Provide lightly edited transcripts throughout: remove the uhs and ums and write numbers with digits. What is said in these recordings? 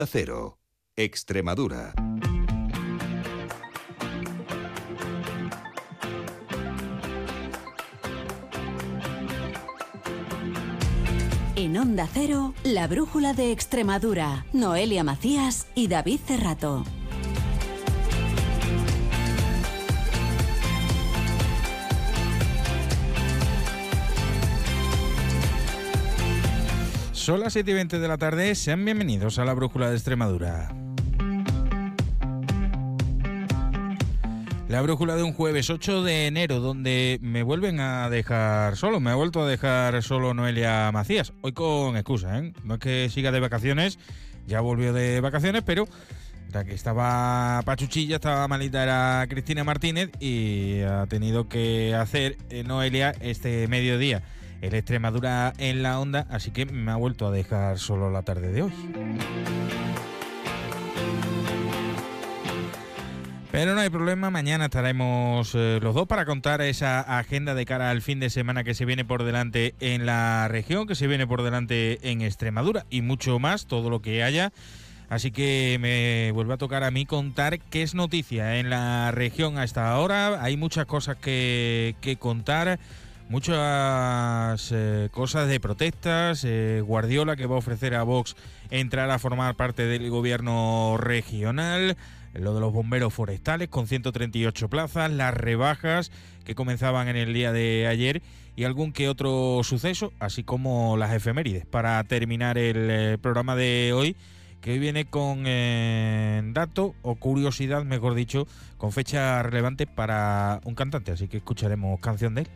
Cero, Extremadura. En Onda Cero, la brújula de Extremadura. Noelia Macías y David Cerrato. Son las 7:20 de la tarde, sean bienvenidos a la brújula de Extremadura. La brújula de un jueves 8 de enero, donde me vuelven a dejar solo, me ha vuelto a dejar solo Noelia Macías, hoy con excusa, ¿eh? No es que siga de vacaciones, ya volvió de vacaciones, pero la que estaba pachuchilla, estaba malita, era Cristina Martínez y ha tenido que hacer Noelia este mediodía el Extremadura en la onda, así que me ha vuelto a dejar solo la tarde de hoy. Pero no hay problema, mañana estaremos los dos para contar esa agenda de cara al fin de semana que se viene por delante en la región, que se viene por delante en Extremadura y mucho más, todo lo que haya. Así que me vuelve a tocar a mí contar qué es noticia en la región hasta ahora. Hay muchas cosas que contar. Muchas cosas de protestas, Guardiola que va a ofrecer a Vox entrar a formar parte del gobierno regional, lo de los bomberos forestales con 138 plazas, las rebajas que comenzaban en el día de ayer y algún que otro suceso, así como las efemérides, para terminar el programa de hoy, que hoy viene con dato o curiosidad, mejor dicho, con fecha relevante para un cantante, así que escucharemos canción de él.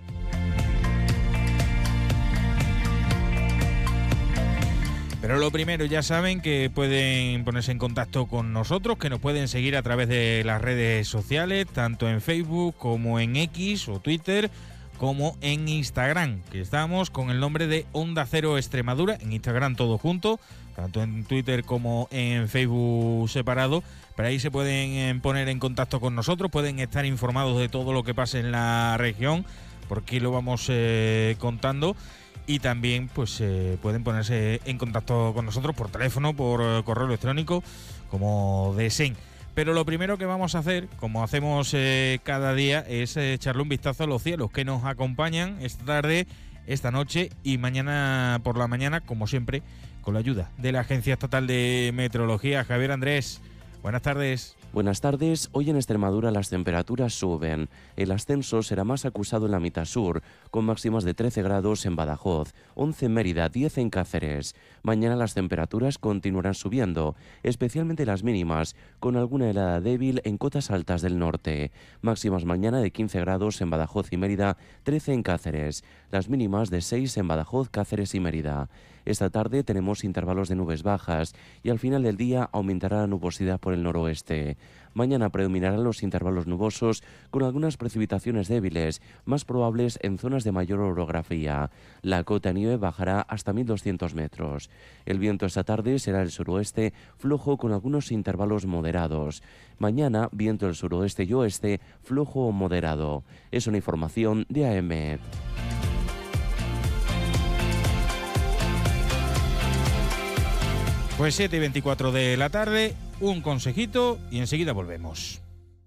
Pero lo primero, ya saben que pueden ponerse en contacto con nosotros, que nos pueden seguir a través de las redes sociales, tanto en Facebook como en X o Twitter, como en Instagram, que estamos con el nombre de Onda Cero Extremadura, en Instagram todo junto, tanto en Twitter como en Facebook separado. Pero ahí se pueden poner en contacto con nosotros, pueden estar informados de todo lo que pasa en la región, porque lo vamos contando. Y también pues pueden ponerse en contacto con nosotros por teléfono, por correo electrónico, como deseen. Pero lo primero que vamos a hacer, como hacemos cada día, es echarle un vistazo a los cielos que nos acompañan esta tarde, esta noche y mañana por la mañana, como siempre, con la ayuda de la Agencia Estatal de Meteorología. Javier Andrés, buenas tardes. Buenas tardes. Hoy en Extremadura las temperaturas suben. El ascenso será más acusado en la mitad sur, con máximas de 13 grados en Badajoz, 11 en Mérida, 10 en Cáceres. Mañana las temperaturas continuarán subiendo, especialmente las mínimas, con alguna helada débil en cotas altas del norte. Máximas mañana de 15 grados en Badajoz y Mérida, 13 en Cáceres. Las mínimas de 6 en Badajoz, Cáceres y Mérida. Esta tarde tenemos intervalos de nubes bajas y al final del día aumentará la nubosidad por el noroeste. Mañana predominarán los intervalos nubosos con algunas precipitaciones débiles, más probables en zonas de mayor orografía. La cota de nieve bajará hasta 1.200 metros. El viento esta tarde será el suroeste, flojo con algunos intervalos moderados. Mañana, viento del suroeste y oeste, flojo o moderado. Es una información de AEMET. Pues 7:24 de la tarde, un consejito y enseguida volvemos.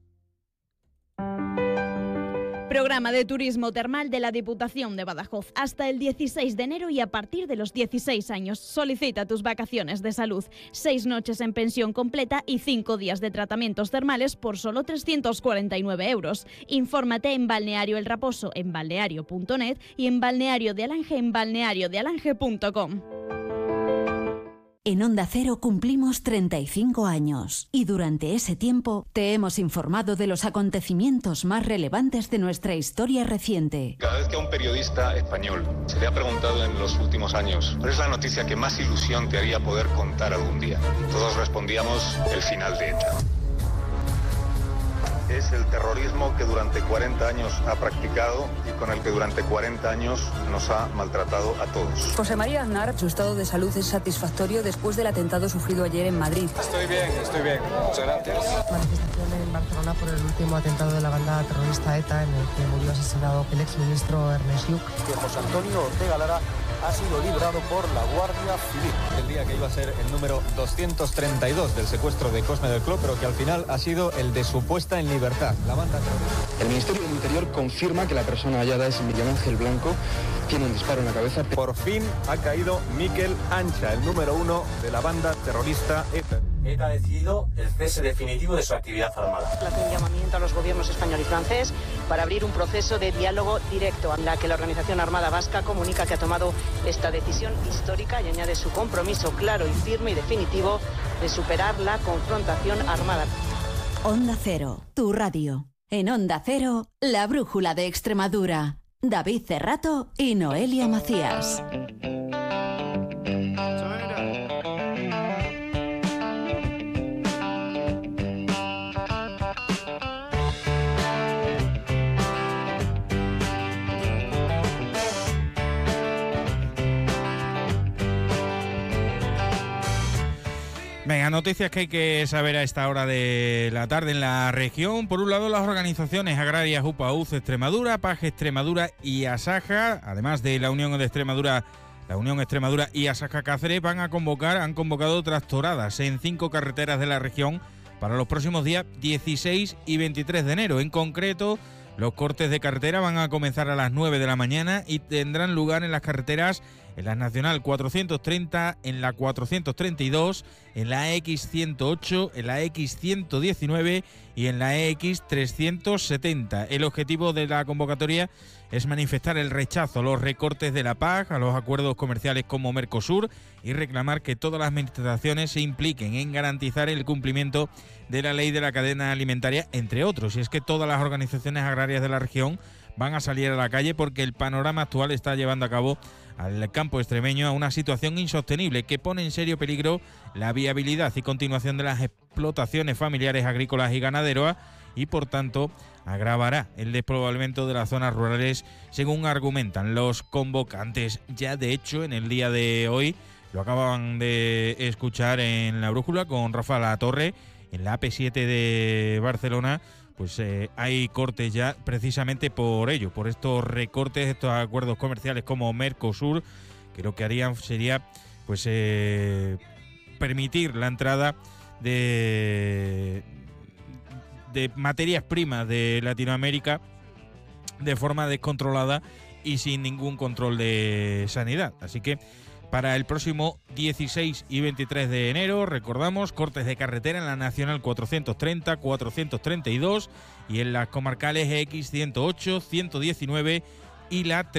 Programa de turismo termal de la Diputación de Badajoz. Hasta el 16 de enero y a partir de los 16 años. Solicita tus vacaciones de salud. 6 noches en pensión completa y 5 días de tratamientos termales por solo 349 euros. Infórmate en Balneario El Raposo en balneario.net y en Balneario de Alange en balneariodealange.com. En Onda Cero cumplimos 35 años y durante ese tiempo te hemos informado de los acontecimientos más relevantes de nuestra historia reciente. Cada vez que a un periodista español se le ha preguntado en los últimos años ¿cuál es la noticia que más ilusión te haría poder contar algún día? Todos respondíamos el final de ETA. Es el terrorismo que durante 40 años ha practicado y con el que durante 40 años nos ha maltratado a todos. José María Aznar, su estado de salud es satisfactorio después del atentado sufrido ayer en Madrid. Estoy bien. Muchas gracias. Manifestación en Barcelona por el último atentado de la banda terrorista ETA en el que murió asesinado el exministro Ernest Lluch. Que José Antonio Ortega Lara ha sido librado por la Guardia Civil. El día que iba a ser el número 232 del secuestro de Cosme del Clot, pero que al final ha sido el de su puesta en libertad. La banda terrorista. El Ministerio del Interior confirma que la persona hallada es Miguel Ángel Blanco, tiene un disparo en la cabeza. Por fin ha caído Miquel Ancha, el número 1 de la banda terrorista ETA. ETA ha decidido el cese definitivo de su actividad armada. Hace un llamamiento a los gobiernos español y francés para abrir un proceso de diálogo directo, en la que la Organización Armada Vasca comunica que ha tomado esta decisión histórica y añade su compromiso claro y firme y definitivo de superar la confrontación armada. Onda Cero, tu radio. En Onda Cero, la brújula de Extremadura. David Cerrato y Noelia Macías. Venga, noticias que hay que saber a esta hora de la tarde en la región. Por un lado, las organizaciones agrarias UPA-UZ Extremadura, PAG Extremadura y Asaja, además de la Unión Extremadura y Asaja Cáceres, han convocado tractoradas en 5 carreteras de la región para los próximos días 16 y 23 de enero. En concreto, los cortes de carretera van a comenzar a las 9 de la mañana y tendrán lugar en las carreteras en la Nacional 430, en la 432, en la X108, en la X119 y en la X370. El objetivo de la convocatoria es manifestar el rechazo a los recortes de la PAG, a los acuerdos comerciales como Mercosur y reclamar que todas las administraciones se impliquen en garantizar el cumplimiento de la ley de la cadena alimentaria, entre otros. Y es que todas las organizaciones agrarias de la región van a salir a la calle porque el panorama actual está llevando a cabo al campo extremeño a una situación insostenible que pone en serio peligro la viabilidad y continuación de las explotaciones familiares agrícolas y ganaderas y, por tanto, agravará el despoblamiento de las zonas rurales, según argumentan los convocantes. Ya, de hecho, en el día de hoy, lo acaban de escuchar en La Brújula con Rafa Latorre, en la AP7 de Barcelona, pues hay cortes ya precisamente por ello, por estos recortes, estos acuerdos comerciales como Mercosur, que lo que harían sería pues permitir la entrada de materias primas de Latinoamérica de forma descontrolada y sin ningún control de sanidad. Así que para el próximo 16 y 23 de enero, recordamos, cortes de carretera en la Nacional 430, 432 y en las comarcales X108, 119 y la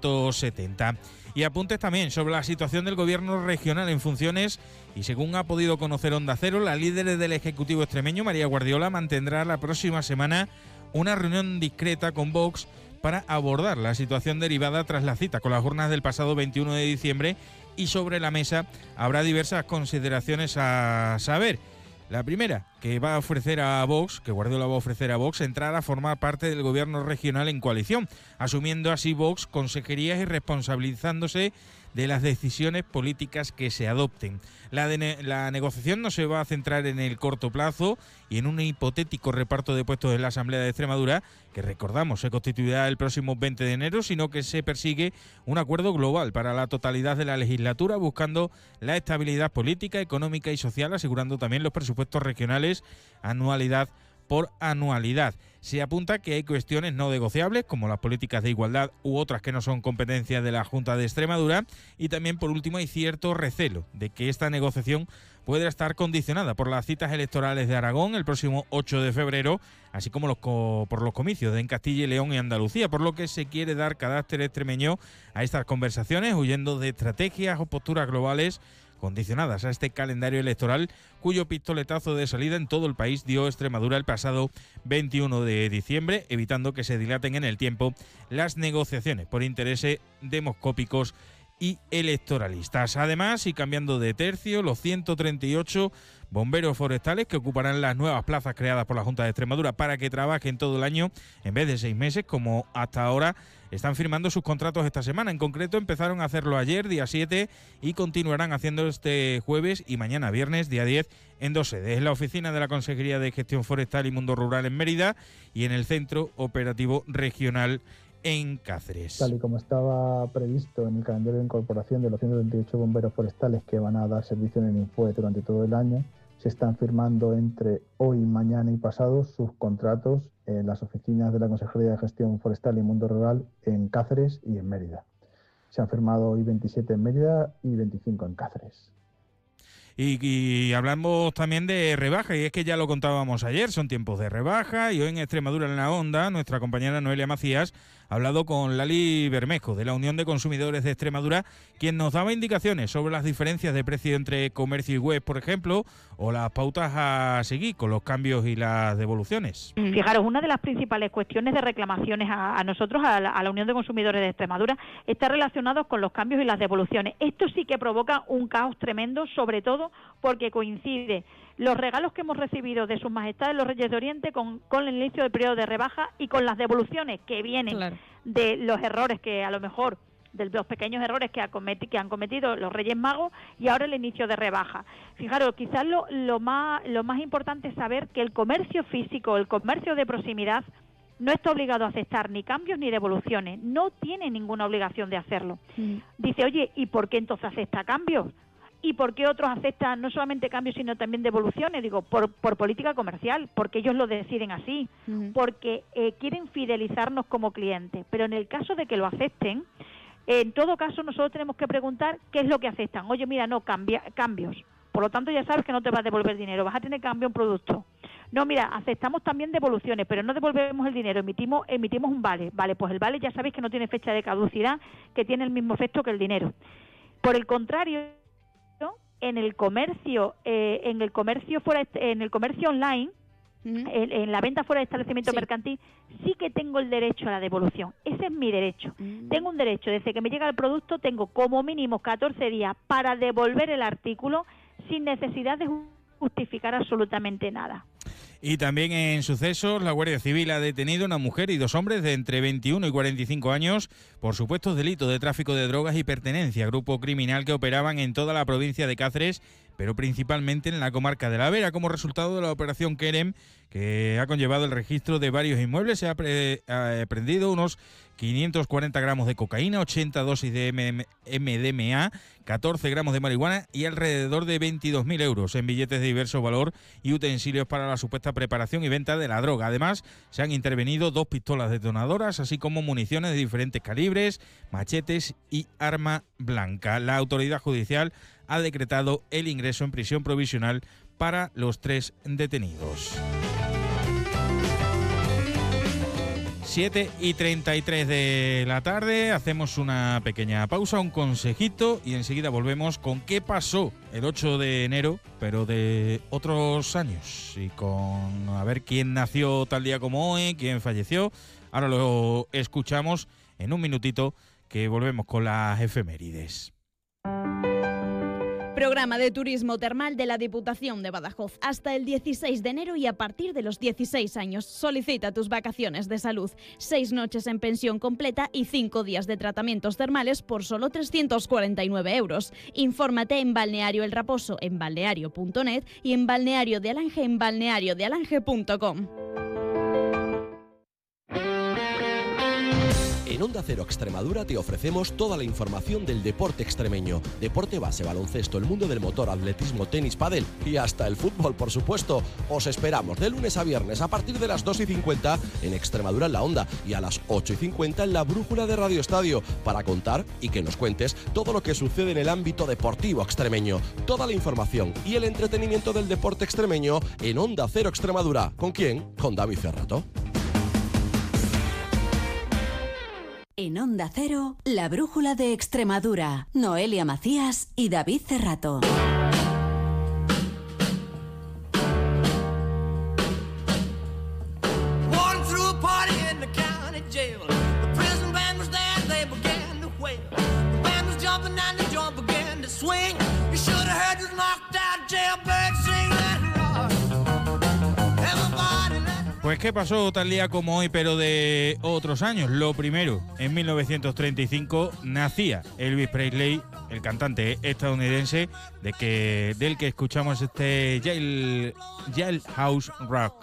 370. Y apuntes también sobre la situación del gobierno regional en funciones y, según ha podido conocer Onda Cero, la líder del Ejecutivo extremeño, María Guardiola, mantendrá la próxima semana una reunión discreta con Vox para abordar la situación derivada tras la cita con las urnas del pasado 21 de diciembre y sobre la mesa habrá diversas consideraciones a saber. La primera, que va a ofrecer a Vox, que Guardiola va a ofrecer a Vox, entrar a formar parte del gobierno regional en coalición, asumiendo así Vox consejerías y responsabilizándose de las decisiones políticas que se adopten. La negociación no se va a centrar en el corto plazo y en un hipotético reparto de puestos en la Asamblea de Extremadura, que recordamos se constituirá el próximo 20 de enero, sino que se persigue un acuerdo global para la totalidad de la legislatura, buscando la estabilidad política, económica y social, asegurando también los presupuestos regionales anualidad por anualidad. Se apunta que hay cuestiones no negociables, como las políticas de igualdad u otras que no son competencia de la Junta de Extremadura, y también, por último, hay cierto recelo de que esta negociación pueda estar condicionada por las citas electorales de Aragón el próximo 8 de febrero, así como por los comicios en Castilla y León y Andalucía, por lo que se quiere dar carácter extremeño a estas conversaciones, huyendo de estrategias o posturas globales condicionadas a este calendario electoral, cuyo pistoletazo de salida en todo el país dio Extremadura el pasado 21 de diciembre, evitando que se dilaten en el tiempo las negociaciones por intereses demoscópicos y electoralistas. Además, y cambiando de tercio, los 138 bomberos forestales que ocuparán las nuevas plazas creadas por la Junta de Extremadura para que trabajen todo el año en vez de 6 meses, como hasta ahora, están firmando sus contratos esta semana. En concreto, empezaron a hacerlo ayer, día 7, y continuarán haciendo este jueves y mañana, viernes, día 10, en 2 sedes. En la oficina de la Consejería de Gestión Forestal y Mundo Rural en Mérida y en el Centro Operativo Regional en Cáceres. Tal y como estaba previsto en el calendario de incorporación de los 138 bomberos forestales que van a dar servicio en el Infue durante todo el año, se están firmando entre hoy, mañana y pasado sus contratos en las oficinas de la Consejería de Gestión Forestal y Mundo Rural en Cáceres y en Mérida. Se han firmado hoy 27 en Mérida y 25 en Cáceres. Y hablamos también de rebaja, y es que ya lo contábamos ayer, son tiempos de rebaja, y hoy en Extremadura en la Onda, nuestra compañera Noelia Macías ha hablado con Lali Bermejo, de la Unión de Consumidores de Extremadura, quien nos daba indicaciones sobre las diferencias de precio entre comercio y web, por ejemplo, o las pautas a seguir con los cambios y las devoluciones. Fijaros, una de las principales cuestiones de reclamaciones a nosotros, a la Unión de Consumidores de Extremadura, está relacionado con los cambios y las devoluciones. Esto sí que provoca un caos tremendo, sobre todo porque coincide los regalos que hemos recibido de sus majestades los Reyes de Oriente con el inicio del periodo de rebaja y con las devoluciones que vienen de los errores que a lo mejor, de los pequeños errores que han cometido los Reyes Magos, y ahora el inicio de rebaja. Fijaros, quizás lo más importante es saber que el comercio físico, el comercio de proximidad, no está obligado a aceptar ni cambios ni devoluciones, no tiene ninguna obligación de hacerlo. Dice, oye, ¿y por qué entonces acepta cambios? ¿Y por qué otros aceptan no solamente cambios sino también devoluciones? Digo, por política comercial, porque ellos lo deciden así, porque quieren fidelizarnos como clientes. Pero en el caso de que lo acepten, en todo caso nosotros tenemos que preguntar qué es lo que aceptan. Oye, mira, no, cambios. Por lo tanto ya sabes que no te vas a devolver dinero, vas a tener que cambiar un producto. No, mira, aceptamos también devoluciones, pero no devolvemos el dinero, emitimos un vale. Vale, pues el vale ya sabéis que no tiene fecha de caducidad, que tiene el mismo efecto que el dinero. Por el contrario, en el comercio online, en la venta fuera de establecimiento mercantil, sí que tengo el derecho a la devolución. Ese es mi derecho. Tengo un derecho, desde que me llega el producto, tengo como mínimo 14 días para devolver el artículo sin necesidad de justificar absolutamente nada. Y también en sucesos, la Guardia Civil ha detenido a una mujer y 2 hombres de entre 21 y 45 años por supuestos delitos de tráfico de drogas y pertenencia a grupo criminal que operaban en toda la provincia de Cáceres, pero principalmente en la comarca de La Vera. Como resultado de la operación Kerem, que ha conllevado el registro de varios inmuebles, se ha prendido unos 540 gramos de cocaína, 80 dosis de MDMA, 14 gramos de marihuana y alrededor de 22.000 euros en billetes de diverso valor y utensilios para la supuesta preparación y venta de la droga. Además, se han intervenido 2 pistolas detonadoras, así como municiones de diferentes calibres, machetes y arma blanca. La autoridad judicial ha decretado el ingreso en prisión provisional para los 3 detenidos. 7:33 de la tarde, hacemos una pequeña pausa, un consejito y enseguida volvemos con qué pasó el 8 de enero, pero de otros años, y con a ver quién nació tal día como hoy, quién falleció. Ahora lo escuchamos en un minutito, que volvemos con las efemérides. Programa de turismo termal de la Diputación de Badajoz hasta el 16 de enero y a partir de los 16 años. Solicita tus vacaciones de salud. 6 noches en pensión completa y 5 días de tratamientos termales por solo 349 euros. Infórmate en Balneario El Raposo en balneario.net y en Balneario de Alange en balneariodealange.com. En Onda Cero Extremadura te ofrecemos toda la información del deporte extremeño. Deporte base, baloncesto, el mundo del motor, atletismo, tenis, pádel y hasta el fútbol, por supuesto. Os esperamos de lunes a viernes a partir de las 2:50 en Extremadura en la Onda y a las 8:50 en la Brújula de Radio Estadio para contar y que nos cuentes todo lo que sucede en el ámbito deportivo extremeño. Toda la información y el entretenimiento del deporte extremeño en Onda Cero Extremadura. ¿Con quién? Con David Cerrato. En Onda Cero, la Brújula de Extremadura. Noelia Macías y David Cerrato. Pues qué pasó tal día como hoy, pero de otros años. Lo primero, en 1935 nacía Elvis Presley el cantante estadounidense del que escuchamos este Jailhouse Rock.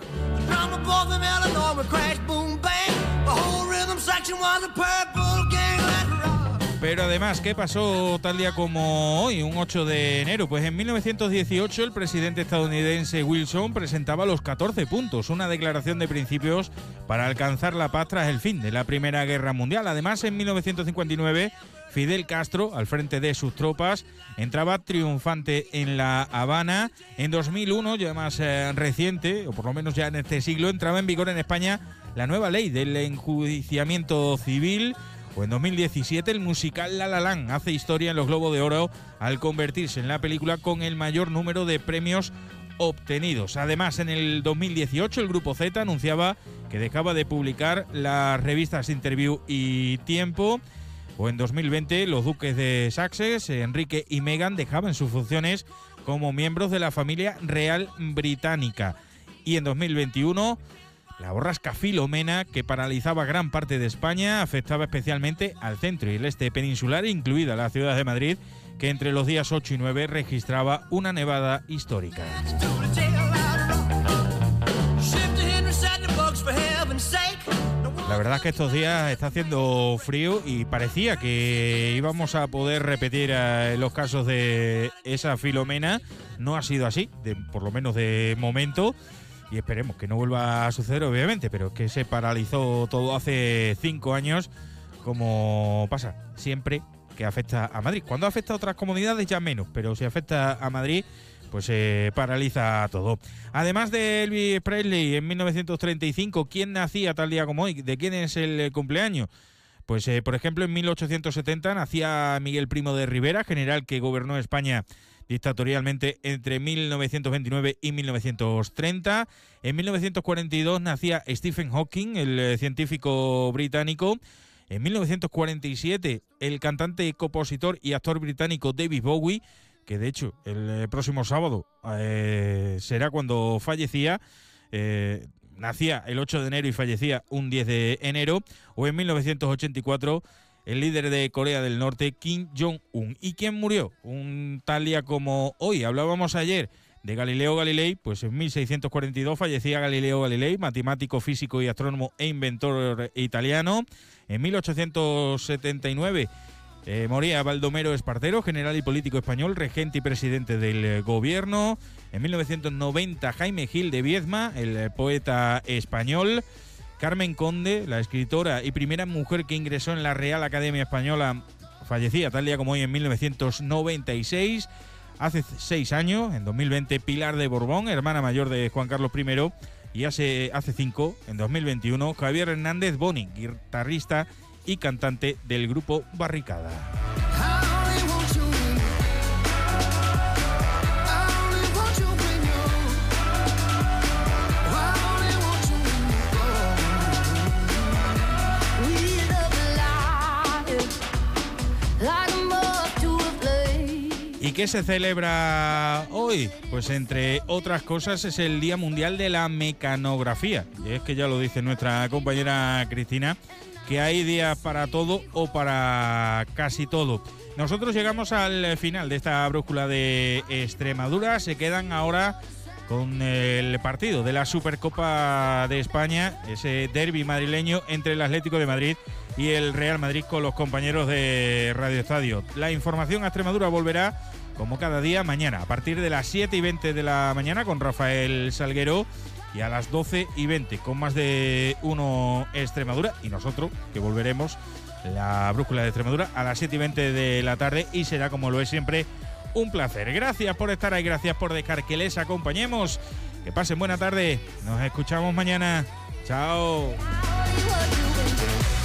Pero además, ¿qué pasó tal día como hoy, un 8 de enero? Pues en 1918 el presidente estadounidense Wilson presentaba los 14 puntos, una declaración de principios para alcanzar la paz tras el fin de la Primera Guerra Mundial. Además, en 1959, Fidel Castro, al frente de sus tropas, entraba triunfante en La Habana. En 2001, ya más reciente, o por lo menos ya en este siglo, entraba en vigor en España la nueva ley del enjuiciamiento civil. O en 2017 el musical La La Land hace historia en los Globos de Oro al convertirse en la película con el mayor número de premios obtenidos. Además, en el 2018 el Grupo Z anunciaba que dejaba de publicar las revistas Interview y Tiempo. O en 2020 los duques de Sussex, Enrique y Meghan, dejaban sus funciones como miembros de la familia real británica. Y en 2021... la borrasca Filomena, que paralizaba gran parte de España, afectaba especialmente al centro y el este peninsular, incluida la ciudad de Madrid, que entre los días 8 y 9 registraba una nevada histórica. La verdad es que estos días está haciendo frío y parecía que íbamos a poder repetir los casos de esa Filomena. No ha sido así, por lo menos de momento. Y esperemos que no vuelva a suceder, obviamente, pero que se paralizó todo hace 5 años, como pasa siempre que afecta a Madrid. Cuando afecta a otras comunidades ya menos, pero si afecta a Madrid, pues se paraliza todo. Además de Elvis Presley, en 1935, ¿quién nacía tal día como hoy? ¿De quién es el cumpleaños? Pues, por ejemplo, en 1870 nacía Miguel Primo de Rivera, general que gobernó España dictatorialmente entre 1929 y 1930. En 1942 nacía Stephen Hawking, el científico británico. En 1947 el cantante, compositor y actor británico David Bowie, que de hecho el próximo sábado será cuando fallecía. Nacía el 8 de enero y fallecía un 10 de enero. O en 1984... el líder de Corea del Norte, Kim Jong-un. ¿Y quién murió? Un tal día como hoy. Hablábamos ayer de Galileo Galilei, pues en 1642 fallecía Galileo Galilei, matemático, físico y astrónomo e inventor italiano. En 1879 moría Baldomero Espartero, general y político español, regente y presidente del gobierno. En 1990 Jaime Gil de Viedma, el poeta español. Carmen Conde, la escritora y primera mujer que ingresó en la Real Academia Española, fallecía tal día como hoy en 1996. Hace 6 años, en 2020, Pilar de Borbón, hermana mayor de Juan Carlos I. Y hace 5, en 2021, Javier Hernández Boni, guitarrista y cantante del grupo Barricada. ¿Y qué se celebra hoy? Pues entre otras cosas es el Día Mundial de la Mecanografía. Y es que ya lo dice nuestra compañera Cristina, que hay días para todo o para casi todo. Nosotros llegamos al final de esta brújula de Extremadura. Se quedan ahora con el partido de la Supercopa de España, ese derbi madrileño entre el Atlético de Madrid y el Real Madrid con los compañeros de Radio Estadio. La información a Extremadura volverá como cada día mañana, a partir de las 7:20 de la mañana con Rafael Salguero y a las 12:20 con Más de Uno Extremadura, y nosotros que volveremos la brújula de Extremadura a las 7:20 de la tarde, y será, como lo es siempre, un placer. Gracias por estar ahí, gracias por dejar que les acompañemos. Que pasen buena tarde. Nos escuchamos mañana. Chao.